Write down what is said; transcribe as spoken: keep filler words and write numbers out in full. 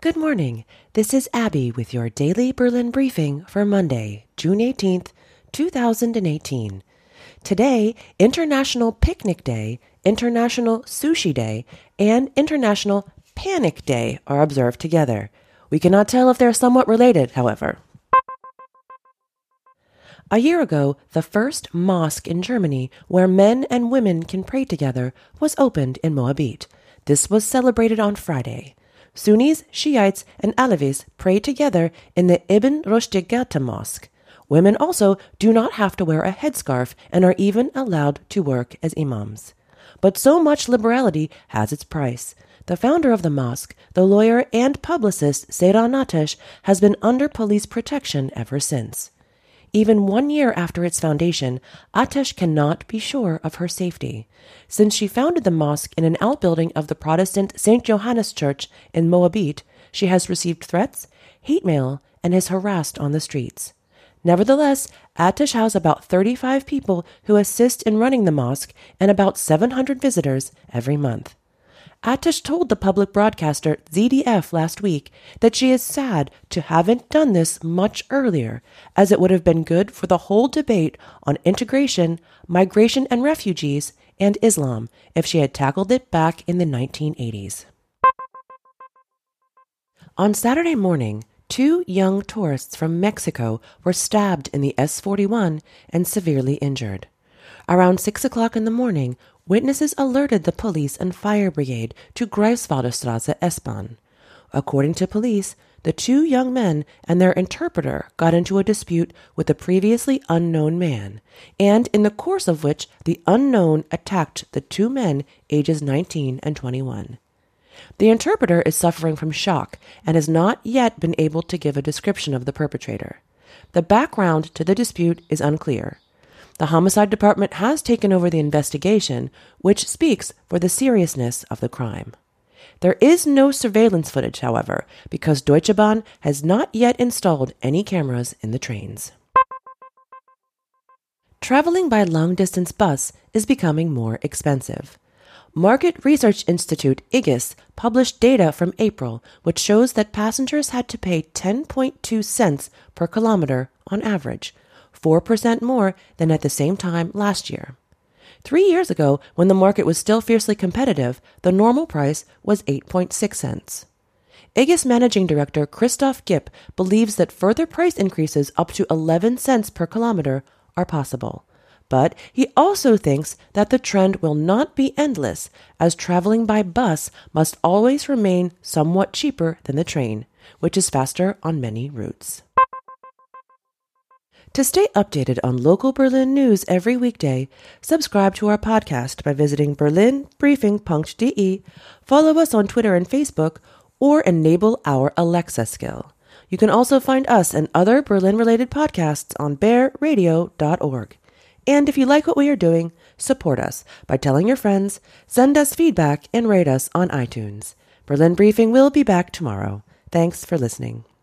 Good morning. This is Abby with your daily Berlin briefing for Monday, June eighteenth, two thousand eighteen. Today, International Picnic Day, International Sushi Day, and International Panic Day are observed together. We cannot tell if they're somewhat related, however. A year ago, the first mosque in Germany where men and women can pray together was opened in Moabit. This was celebrated on Friday. Sunnis, Shiites, and Alevis pray together in the Ibn Rushd Gata Mosque. Women also do not have to wear a headscarf and are even allowed to work as imams. But so much liberality has its price. The founder of the mosque, the lawyer and publicist Seyran Atesh, has been under police protection ever since. Even one year after its foundation, Atesh cannot be sure of her safety. Since she founded the mosque in an outbuilding of the Protestant Saint Johannes Church in Moabit, she has received threats, hate mail, and is harassed on the streets. Nevertheless, Atesh has about thirty-five people who assist in running the mosque and about seven hundred visitors every month. Atesh told the public broadcaster Z D F last week that she is sad to haven't done this much earlier, as it would have been good for the whole debate on integration, migration and refugees, and Islam if she had tackled it back in the nineteen eighties. On Saturday morning, two young tourists from Mexico were stabbed in the S forty-one and severely injured. Around six o'clock in the morning, witnesses alerted the police and fire brigade to Greifswalderstraße S-Bahn. According to police, the two young men and their interpreter got into a dispute with a previously unknown man, and in the course of which the unknown attacked the two men ages nineteen and twenty-one. The interpreter is suffering from shock and has not yet been able to give a description of the perpetrator. The background to the dispute is unclear. The homicide department has taken over the investigation, which speaks for the seriousness of the crime. There is no surveillance footage, however, because Deutsche Bahn has not yet installed any cameras in the trains. Traveling by long-distance bus is becoming more expensive. Market Research Institute I G I S published data from April, which shows that passengers had to pay ten point two cents per kilometer on average, four percent more than at the same time last year. Three years ago, when the market was still fiercely competitive, the normal price was eight point six cents. I G I S Managing Director Christoph Gipp believes that further price increases up to eleven cents per kilometer are possible. But he also thinks that the trend will not be endless, as traveling by bus must always remain somewhat cheaper than the train, which is faster on many routes. To stay updated on local Berlin news every weekday, subscribe to our podcast by visiting berlin briefing punkt de, follow us on Twitter and Facebook, or enable our Alexa skill. You can also find us and other Berlin-related podcasts on bear radio dot org. And if you like what we are doing, support us by telling your friends, send us feedback, and rate us on iTunes. Berlin Briefing will be back tomorrow. Thanks for listening.